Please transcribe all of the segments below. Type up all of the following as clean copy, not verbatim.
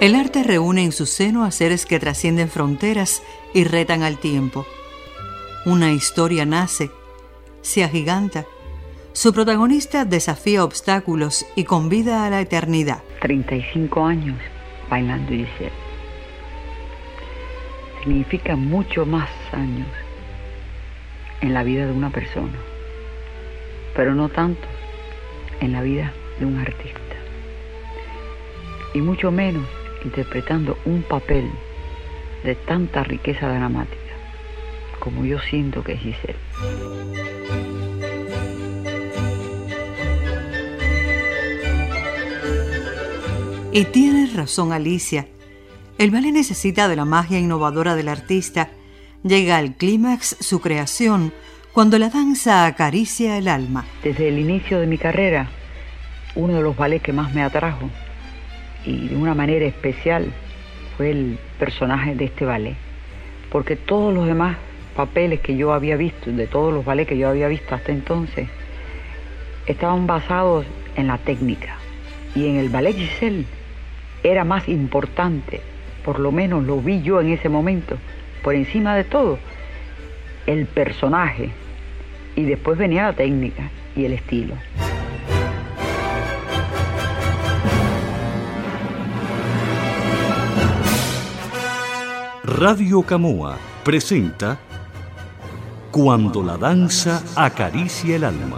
El arte reúne en su seno a seres que trascienden fronteras y retan al tiempo. Una historia nace, se agiganta. Su protagonista desafía obstáculos y convida a la eternidad. 35 años bailando Giselle. Significa mucho más años en la vida de una persona, pero no tanto en la vida de un artista. Y mucho menos interpretando un papel de tanta riqueza dramática como yo siento que es Giselle. Y tienes razón, Alicia. El ballet necesita de la magia innovadora del artista. Llega al clímax su creación cuando la danza acaricia el alma. Desde el inicio de mi carrera, uno de los ballets que más me atrajo y de una manera especial fue el personaje de este ballet, porque todos los demás papeles que yo había visto, de todos los ballets que yo había visto hasta entonces, estaban basados en la técnica, y en el ballet Giselle era más importante, por lo menos lo vi yo en ese momento, por encima de todo, el personaje, y después venía la técnica y el estilo. Radio Camoa presenta Cuando la danza acaricia el alma.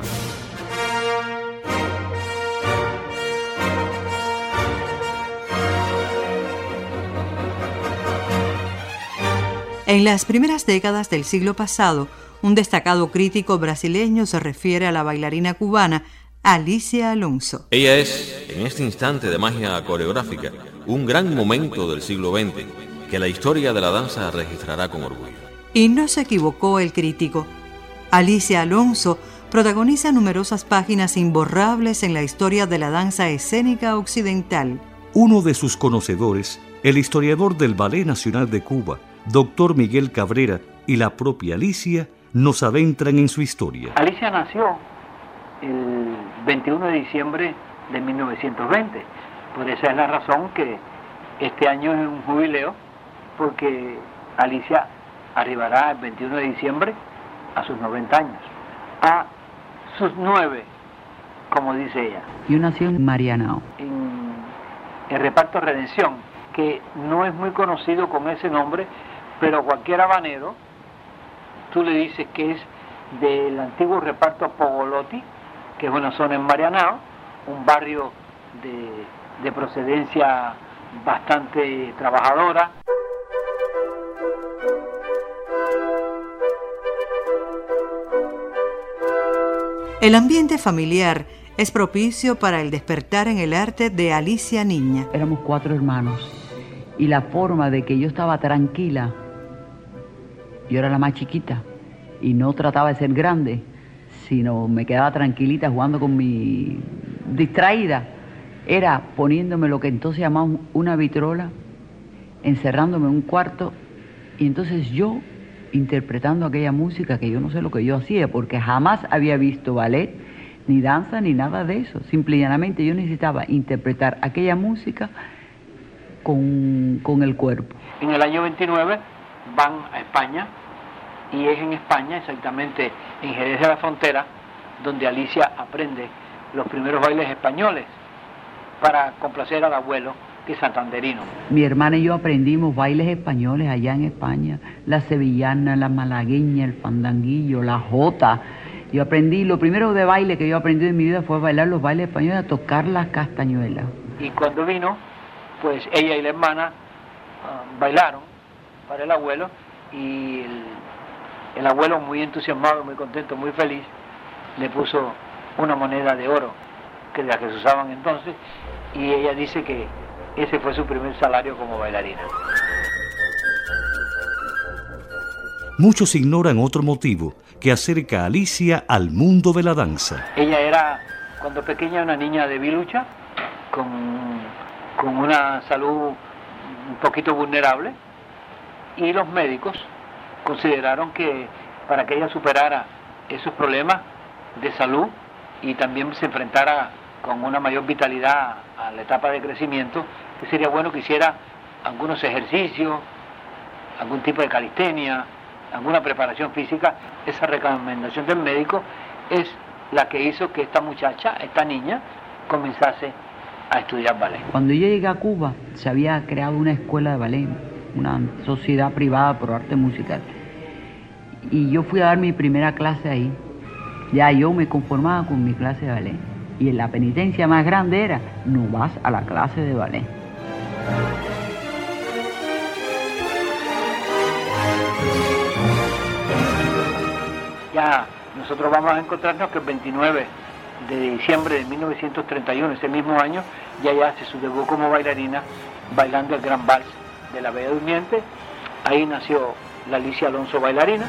En las primeras décadas del siglo pasado, un destacado crítico brasileño se refiere a la bailarina cubana Alicia Alonso. Ella es, en este instante de magia coreográfica, un gran momento del siglo XX que la historia de la danza registrará con orgullo. Y no se equivocó el crítico. Alicia Alonso protagoniza numerosas páginas imborrables en la historia de la danza escénica occidental. Uno de sus conocedores, el historiador del Ballet Nacional de Cuba, Dr. Miguel Cabrera, y la propia Alicia nos adentran en su historia. Alicia nació el 21 de diciembre de 1920. Por esa es la razón que este año es un jubileo, porque Alicia arribará el 21 de diciembre a sus 90 años. A sus 9, como dice ella. Yo nací en Marianao. En el reparto Redención, que no es muy conocido con ese nombre, pero cualquier habanero, tú le dices que es del antiguo reparto Pogolotti, que es una zona en Marianao, un barrio de procedencia bastante trabajadora. El ambiente familiar es propicio para el despertar en el arte de Alicia niña. Éramos 4 hermanos y la forma de que yo estaba tranquila, yo era la más chiquita y no trataba de ser grande, sino me quedaba tranquilita jugando con mi distraída, era poniéndome lo que entonces llamaban una vitrola, encerrándome en un cuarto y entonces yo interpretando aquella música que yo no sé lo que yo hacía, porque jamás había visto ballet, ni danza, ni nada de eso. Simple y llanamente yo necesitaba interpretar aquella música con el cuerpo. En el año 29 van a España, y es en España, exactamente en Jerez de la Frontera, donde Alicia aprende los primeros bailes españoles para complacer al abuelo, que es santanderino. Mi hermana y yo aprendimos bailes españoles allá en España, la sevillana, la malagueña, el fandanguillo, la jota. Yo aprendí, lo primero de baile que yo aprendí en mi vida fue bailar los bailes españoles, a tocar las castañuelas. Y cuando vino, pues ella y la hermana bailaron para el abuelo, y el abuelo, muy entusiasmado, muy contento, muy feliz, le puso una moneda de oro, que es la que se usaban entonces, y ella dice que ese fue su primer salario como bailarina. Muchos ignoran otro motivo que acerca a Alicia al mundo de la danza. Ella era, cuando pequeña, una niña debilucha, con una salud un poquito vulnerable, y los médicos consideraron que para que ella superara esos problemas de salud y también se enfrentara con una mayor vitalidad a la etapa de crecimiento, que sería bueno que hiciera algunos ejercicios, algún tipo de calistenia, alguna preparación física. Esa recomendación del médico es la que hizo que esta muchacha, esta niña, comenzase a estudiar ballet. Cuando yo llegué a Cuba, se había creado una escuela de ballet, una sociedad privada por arte musical. Y yo fui a dar mi primera clase ahí. Ya yo me conformaba con mi clase de ballet. Y la penitencia más grande era, no vas a la clase de ballet. Ya nosotros vamos a encontrarnos que el 29 de diciembre de 1931, ese mismo año, ya hace su debut como bailarina, bailando el Gran Vals de la Bella Durmiente. Ahí nació la Alicia Alonso bailarina.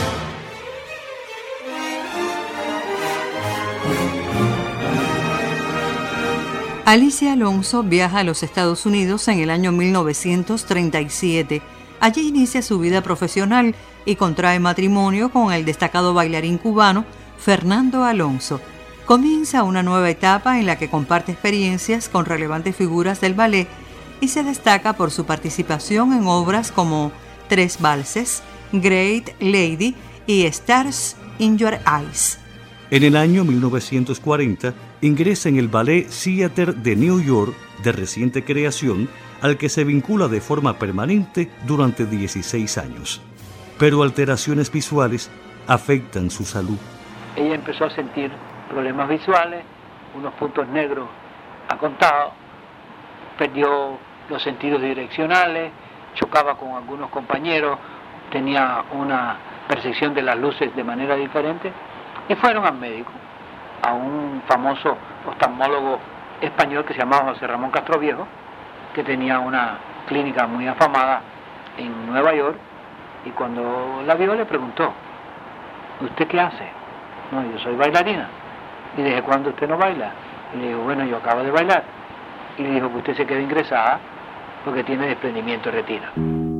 Alicia Alonso viaja a los Estados Unidos en el año 1937. Allí inicia su vida profesional y contrae matrimonio con el destacado bailarín cubano Fernando Alonso. Comienza una nueva etapa en la que comparte experiencias con relevantes figuras del ballet y se destaca por su participación en obras como Tres Valses, Great Lady y Stars in Your Eyes. En el año 1940 ingresa en el Ballet Theatre de New York, de reciente creación, al que se vincula de forma permanente durante 16 años. Pero alteraciones visuales afectan su salud. Ella empezó a sentir problemas visuales, unos puntos negros a contado, perdió los sentidos direccionales, chocaba con algunos compañeros, tenía una percepción de las luces de manera diferente, y fueron al médico, a un famoso oftalmólogo español que se llamaba José Ramón Castroviejo, que tenía una clínica muy afamada en Nueva York, y cuando la vio le preguntó, ¿usted qué hace? No, yo soy bailarina. ¿Y desde cuándo usted no baila? Y le digo, bueno, yo acabo de bailar. Y le dijo que usted se queda ingresada porque tiene desprendimiento de retina.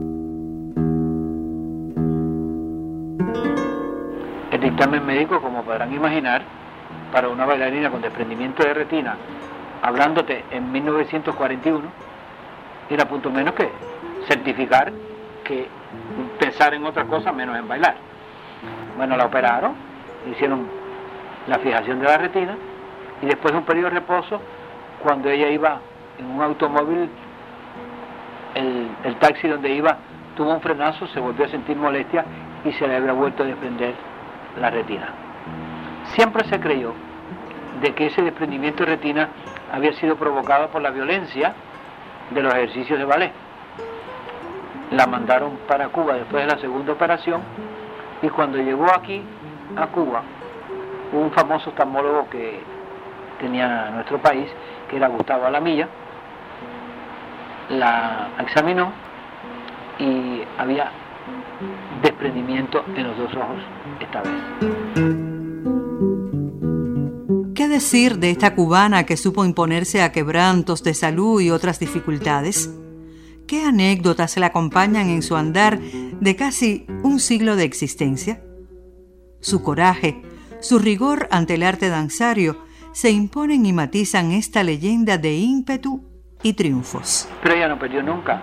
El dictamen médico, como podrán imaginar, para una bailarina con desprendimiento de retina, hablándote en 1941, era punto menos que certificar que pensar en otra cosa menos en bailar. Bueno, la operaron, hicieron la fijación de la retina y después de un periodo de reposo, cuando ella iba en un automóvil, el taxi donde iba tuvo un frenazo, se volvió a sentir molestia y se le había vuelto a desprender la retina. Siempre se creyó de que ese desprendimiento de retina había sido provocado por la violencia de los ejercicios de ballet. La mandaron para Cuba después de la segunda operación y cuando llegó aquí a Cuba, un famoso oftalmólogo que tenía nuestro país, que era Gustavo Alamilla, la examinó y había desprendimiento en los dos ojos esta vez. ¿Qué decir de esta cubana que supo imponerse a quebrantos de salud y otras dificultades? ¿Qué anécdotas la acompañan en su andar de casi un siglo de existencia? Su coraje, su rigor ante el arte danzario se imponen y matizan esta leyenda de ímpetu y triunfos. Pero ella no perdió nunca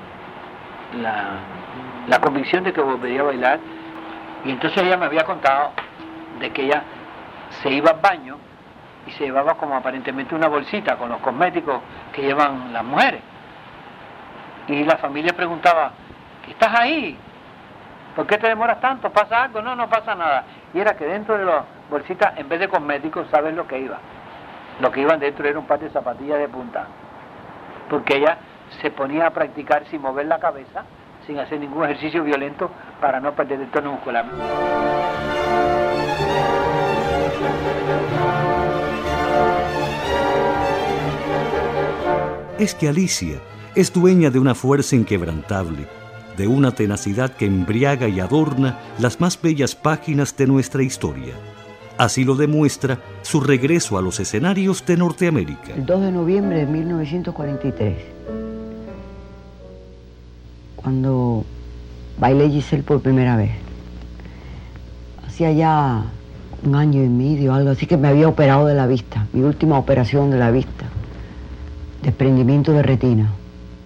la convicción de que volvería a bailar, y entonces ella me había contado de que ella se iba al baño y se llevaba como aparentemente una bolsita con los cosméticos que llevan las mujeres, y la familia preguntaba, ¿qué estás ahí? ¿Por qué te demoras tanto? ¿Pasa algo? No, no pasa nada. Y era que dentro de las bolsitas, en vez de cosméticos, ¿sabes lo que iba? Lo que iban dentro era un par de zapatillas de punta, porque ella se ponía a practicar sin mover la cabeza, sin hacer ningún ejercicio violento, para no perder el tono muscular. Es que Alicia es dueña de una fuerza inquebrantable, de una tenacidad que embriaga y adorna las más bellas páginas de nuestra historia. Así lo demuestra su regreso a los escenarios de Norteamérica. El 2 de noviembre de 1943, cuando bailé Giselle por primera vez. Hacía ya 1 año y medio, algo así, que me había operado de la vista, mi última operación de la vista, desprendimiento de retina.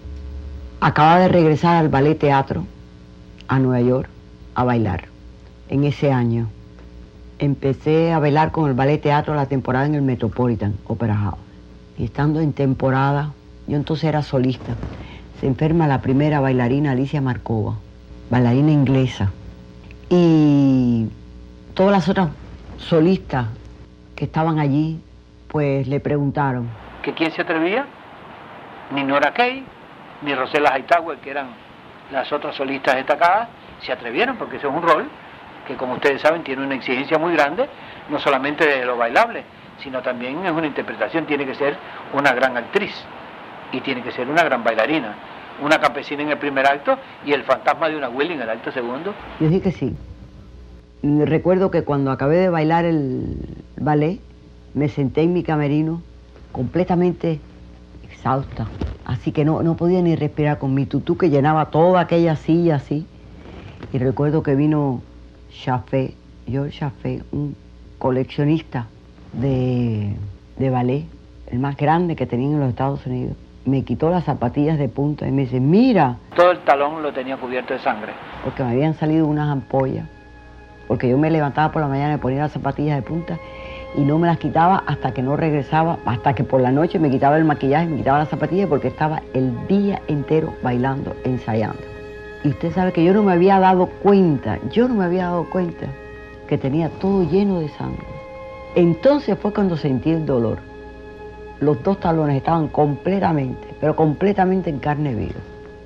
Acababa de regresar al Ballet Teatro a Nueva York a bailar. En ese año empecé a bailar con el Ballet Teatro la temporada en el Metropolitan Opera House. Y estando en temporada, yo entonces era solista, se enferma la primera bailarina, Alicia Markova, bailarina inglesa. Y todas las otras solistas que estaban allí, pues le preguntaron. ¿Que quién se atrevía? Ni Nora Kay, ni Rosella Hightower, que eran las otras solistas destacadas, se atrevieron, porque ese es un rol que, como ustedes saben, tiene una exigencia muy grande, no solamente de lo bailable, sino también es una interpretación, tiene que ser una gran actriz y tiene que ser una gran bailarina, una campesina en el primer acto y el fantasma de una Willy en el acto segundo. Yo dije que sí. Recuerdo que cuando acabé de bailar el ballet, me senté en mi camerino completamente exhausta, así que no podía ni respirar, con mi tutú que llenaba toda aquella silla así. Y recuerdo que vino George Chaffee, un coleccionista de ballet, el más grande que tenían en los Estados Unidos. Me quitó las zapatillas de punta y me dice, mira. Todo el talón lo tenía cubierto de sangre. Porque me habían salido unas ampollas, porque yo me levantaba por la mañana y me ponía las zapatillas de punta y no me las quitaba hasta que no regresaba, hasta que por la noche me quitaba el maquillaje, me quitaba las zapatillas, porque estaba el día entero bailando, ensayando. Y usted sabe que yo no me había dado cuenta que tenía todo lleno de sangre. Entonces fue cuando sentí el dolor. Los dos talones estaban completamente, pero completamente en carne viva.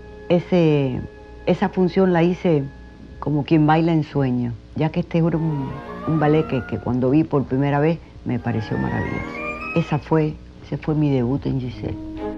Esa función la hice como quien baila en sueño, ya que este era un ballet que cuando vi por primera vez me pareció maravilloso. Ese fue mi debut en Giselle.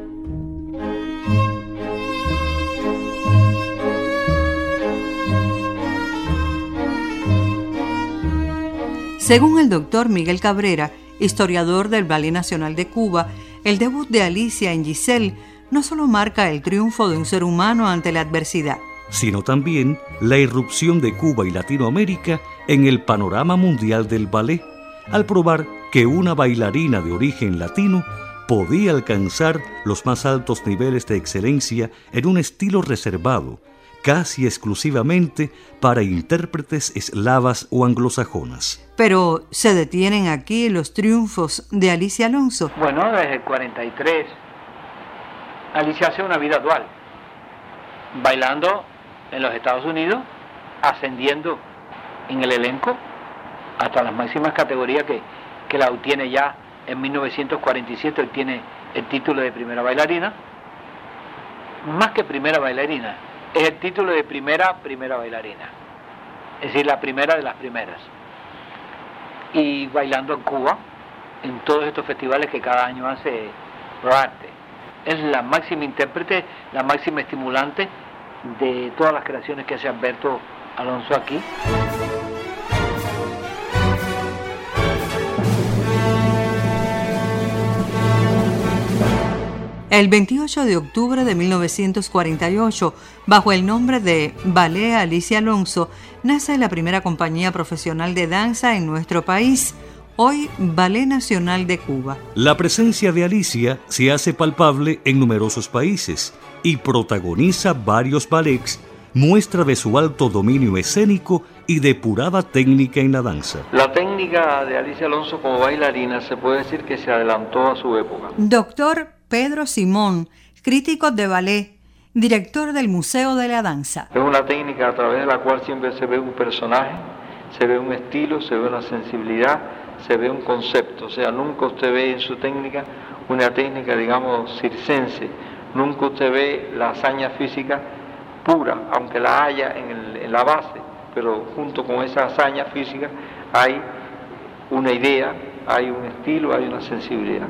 Según el doctor Miguel Cabrera, historiador del Ballet Nacional de Cuba, el debut de Alicia en Giselle no solo marca el triunfo de un ser humano ante la adversidad, sino también la irrupción de Cuba y Latinoamérica en el panorama mundial del ballet, al probar que una bailarina de origen latino podía alcanzar los más altos niveles de excelencia en un estilo reservado, casi exclusivamente para intérpretes eslavas o anglosajonas. Pero ¿se detienen aquí los triunfos de Alicia Alonso? Bueno, desde el 43, Alicia hace una vida dual, bailando en los Estados Unidos, ascendiendo en el elenco hasta las máximas categorías que la obtiene ya en 1947, obtiene el título de primera bailarina. Más que primera bailarina, es el título de primera bailarina, es decir, la primera de las primeras. Y bailando en Cuba, en todos estos festivales que cada año hace Roarte. Es la máxima intérprete, la máxima estimulante de todas las creaciones que hace Alberto Alonso aquí. El 28 de octubre de 1948, bajo el nombre de Ballet Alicia Alonso, nace la primera compañía profesional de danza en nuestro país, hoy Ballet Nacional de Cuba. La presencia de Alicia se hace palpable en numerosos países y protagoniza varios ballets, muestra de su alto dominio escénico y depurada técnica en la danza. La técnica de Alicia Alonso como bailarina se puede decir que se adelantó a su época. Doctor Pedro Simón, crítico de ballet, director del Museo de la Danza. Es una técnica a través de la cual siempre se ve un personaje, se ve un estilo, se ve una sensibilidad, se ve un concepto. O sea, nunca usted ve en su técnica una técnica, digamos, circense. Nunca usted ve la hazaña física pura, aunque la haya en la base, pero junto con esa hazaña física hay una idea, hay un estilo, hay una sensibilidad.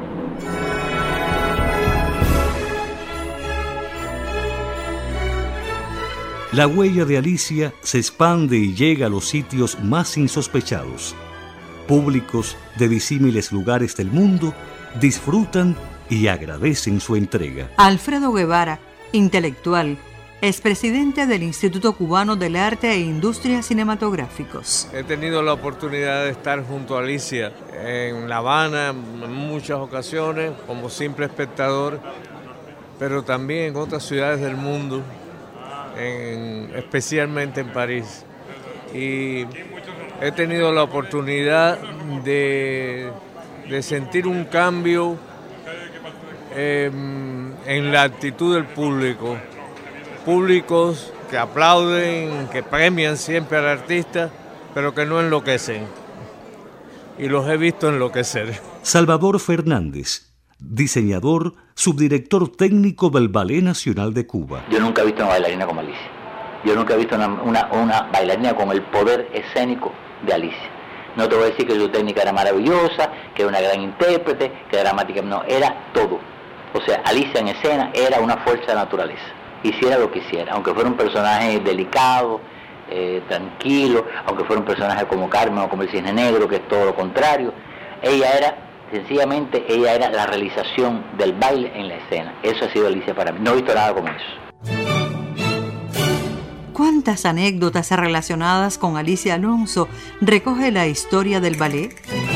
La huella de Alicia se expande y llega a los sitios más insospechados. Públicos de disímiles lugares del mundo disfrutan y agradecen su entrega. Alfredo Guevara, intelectual, expresidente del Instituto Cubano del Arte e Industrias Cinematográficos. He tenido la oportunidad de estar junto a Alicia en La Habana en muchas ocasiones como simple espectador, pero también en otras ciudades del mundo, especialmente en París. Y he tenido la oportunidad de sentir un cambio en la actitud del público. Públicos que aplauden, que premian siempre al artista, pero que no enloquecen. Y los he visto enloquecer. Salvador Fernández, diseñador, subdirector técnico del Ballet Nacional de Cuba. Yo nunca he visto una bailarina como Alicia. Yo nunca he visto una bailarina con el poder escénico de Alicia. No te voy a decir que su técnica era maravillosa, que era una gran intérprete, que dramática, no, era todo. O sea, Alicia en escena era una fuerza de naturaleza. Hiciera lo que hiciera, aunque fuera un personaje delicado, tranquilo, aunque fuera un personaje como Carmen o como el Cisne Negro, que es todo lo contrario, sencillamente ella era la realización del baile en la escena. Eso ha sido Alicia para mí. No he visto nada como eso. ¿Cuántas anécdotas relacionadas con Alicia Alonso recoge la historia del ballet?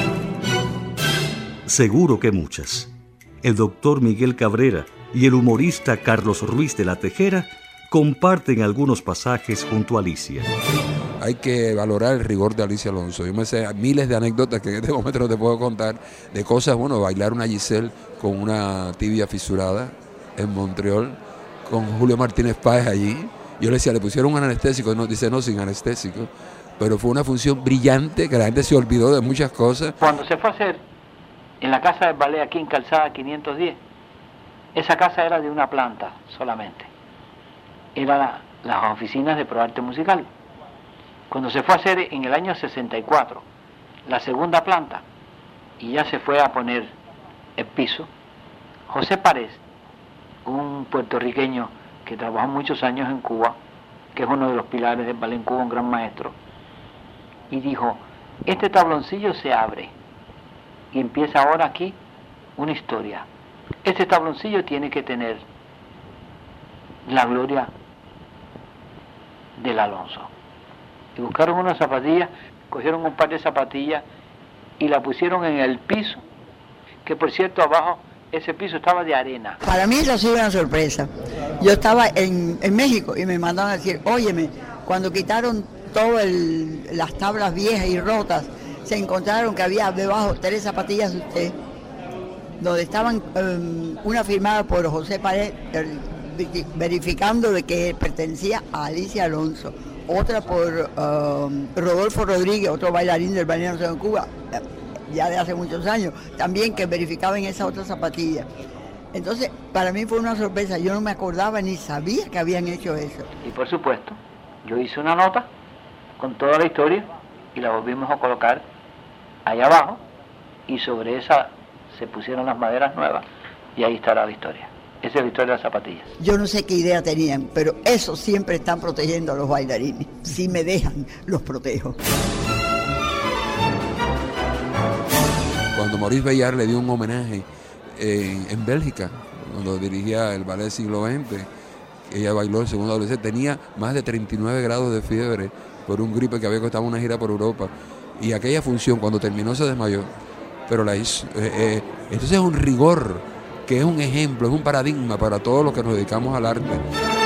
Seguro que muchas. El doctor Miguel Cabrera y el humorista Carlos Ruiz de la Tejera comparten algunos pasajes junto a Alicia. Hay que valorar el rigor de Alicia Alonso. Yo me sé miles de anécdotas que en este momento no te puedo contar, de cosas, bueno, bailar una Giselle con una tibia fisurada en Montreal, con Julio Martínez Páez allí. Yo le decía, le pusieron un anestésico, no, dice no, sin anestésico, pero fue una función brillante, que la gente se olvidó de muchas cosas. Cuando se fue a hacer en la Casa del Ballet aquí en Calzada 510, esa casa era de una planta solamente. Era las oficinas de ProArte Musical. Cuando se fue a hacer en el año 64 la segunda planta y ya se fue a poner el piso, José Párez, un puertorriqueño que trabajó muchos años en Cuba, que es uno de los pilares del ballet en Cuba, un gran maestro, y dijo, este tabloncillo se abre y empieza ahora aquí una historia. Este tabloncillo tiene que tener la gloria del Alonso. Y buscaron unas zapatillas, cogieron un par de zapatillas y la pusieron en el piso, que por cierto abajo ese piso estaba de arena. Para mí eso ha sido una sorpresa. Yo estaba en México y me mandaron a decir, óyeme, cuando quitaron todas las tablas viejas y rotas, se encontraron que había debajo 3 zapatillas de usted, donde estaban una firmada por José Pared, verificando de que pertenecía a Alicia Alonso, otra por Rodolfo Rodríguez, otro bailarín del Ballet Nacional de Cuba, ya de hace muchos años, también que verificaban esa otra zapatilla. Entonces, para mí fue una sorpresa, yo no me acordaba ni sabía que habían hecho eso. Y por supuesto, yo hice una nota con toda la historia y la volvimos a colocar allá abajo y sobre esa se pusieron las maderas nuevas y ahí estará la historia. Esa es la historia de las zapatillas. Yo no sé qué idea tenían, pero eso siempre están protegiendo a los bailarines. Si me dejan, los protejo. Cuando Maurice Béjart le dio un homenaje en Bélgica, cuando dirigía el ballet siglo XX, ella bailó el segundo adolescente, tenía más de 39 grados de fiebre por un gripe que había costado una gira por Europa. Y aquella función, cuando terminó, se desmayó, pero la hizo. Entonces es un rigor, que es un ejemplo, es un paradigma para todos los que nos dedicamos al arte.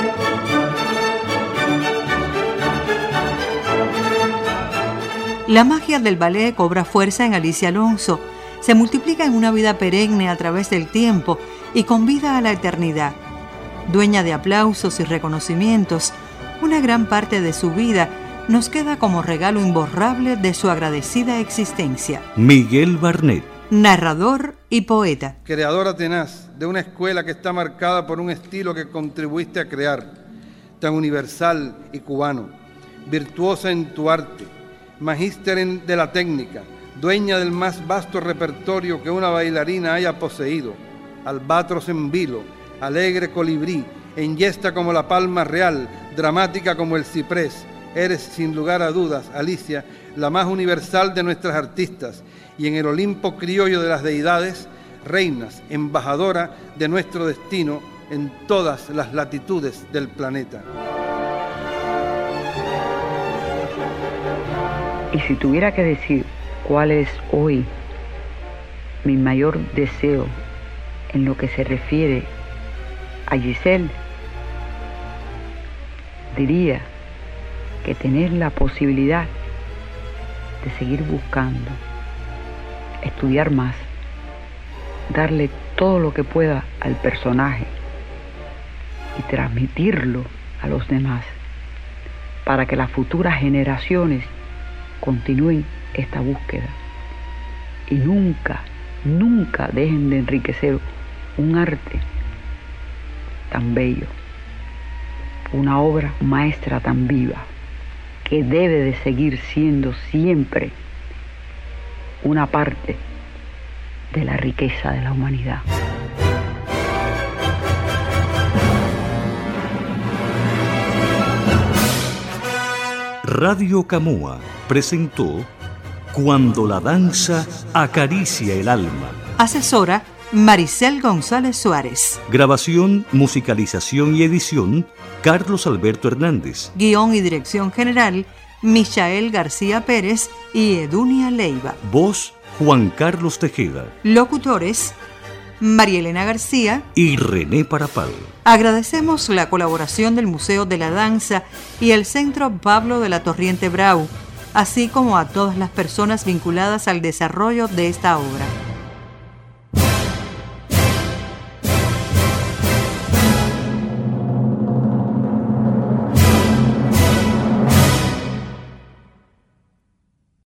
La magia del ballet cobra fuerza en Alicia Alonso, se multiplica en una vida perenne a través del tiempo y con vida a la eternidad. Dueña de aplausos y reconocimientos, una gran parte de su vida nos queda como regalo imborrable de su agradecida existencia. Miguel Barnett, narrador y poeta. Creadora tenaz de una escuela que está marcada por un estilo que contribuiste a crear, tan universal y cubano, virtuosa en tu arte, magíster de la técnica, dueña del más vasto repertorio que una bailarina haya poseído, albatros en vilo, alegre colibrí, enhiesta como la palma real, dramática como el ciprés. Eres, sin lugar a dudas, Alicia, la más universal de nuestras artistas y en el Olimpo criollo de las deidades, reinas, embajadora de nuestro destino en todas las latitudes del planeta. Y si tuviera que decir cuál es hoy mi mayor deseo en lo que se refiere A Giselle diría que tener la posibilidad de seguir buscando, estudiar más, darle todo lo que pueda al personaje y transmitirlo a los demás para que las futuras generaciones continúen esta búsqueda y nunca dejen de enriquecer un arte tan bello, una obra maestra tan viva, que debe de seguir siendo siempre una parte de la riqueza de la humanidad. Radio Camoa presentó Cuando la danza acaricia el alma. Asesora Maricel González Suárez. Grabación, musicalización y edición Carlos Alberto Hernández. Guión y dirección general Michael García Pérez y Edunia Leiva. Voz Juan Carlos Tejeda. Locutores María Elena García y René Parapal. Agradecemos la colaboración del Museo de la Danza y el Centro Pablo de la Torriente Brau, así como a todas las personas vinculadas al desarrollo de esta obra.